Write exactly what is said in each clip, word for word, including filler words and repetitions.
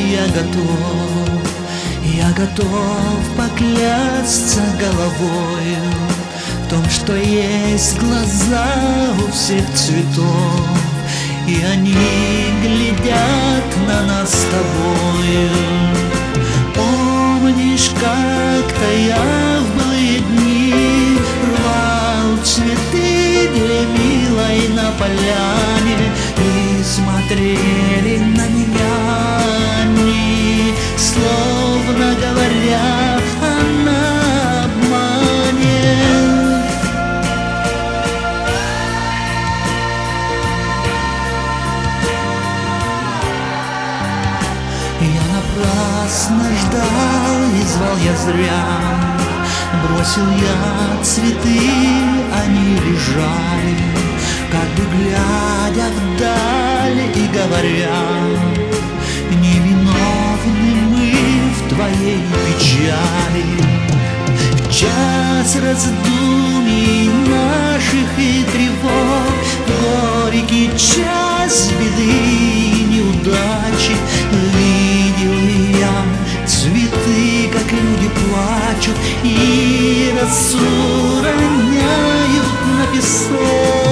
я готов, я готов поклясться головою в том, что есть глаза у всех цветов, и они глядят на нас с тобою. Помнишь, как-то я в былые дни рвал цветы для милой на поляне, и смотрели на меня они, словно говоря, она обманет. Я напрасно ждал и звал я зря, бросил я цветы, они лежали, как бы глядя вдаль и говоря: невиновны мы в твоей печали. Час раздумий наших и тревог, горький час беды и неудачи, видел я цветы, как люди плачут и росу роняют на песок.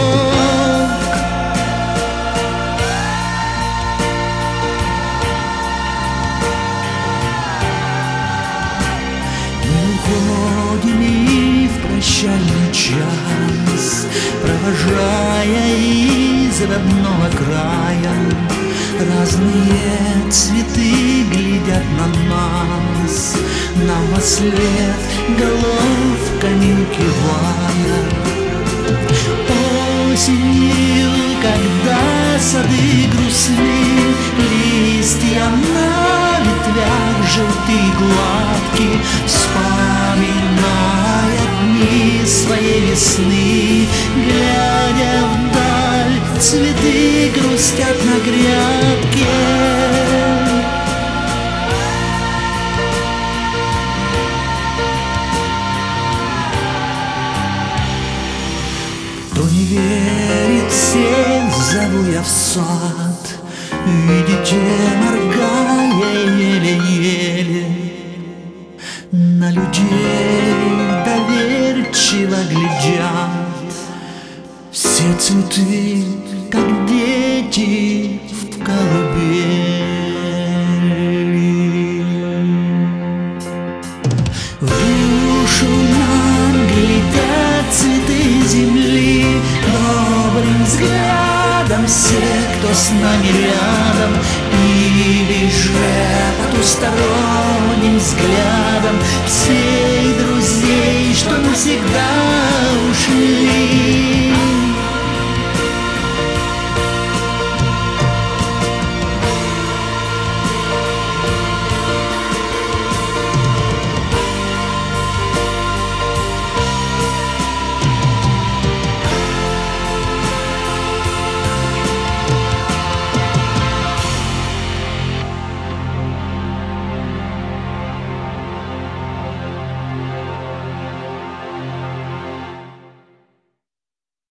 И в прощальный час, провожая из родного края, разные цветы глядят на нас, нам вослед головками кивая. Осенью, когда сады грустны, листья на ветвях желтые гладкие, вспоминая дни своей весны, глядя вдаль, цветы грустят на грядке. Кто не верит, всех зову я в сад, видите, моргая еле-еле, на людей доверчиво глядят, все цветы, как дети в колыбели. В душу нам глядят цветы земли, добрым взглядом всех, кто с нами рядом, или же потусторонним взглядом всех друзей, что навсегда ушли.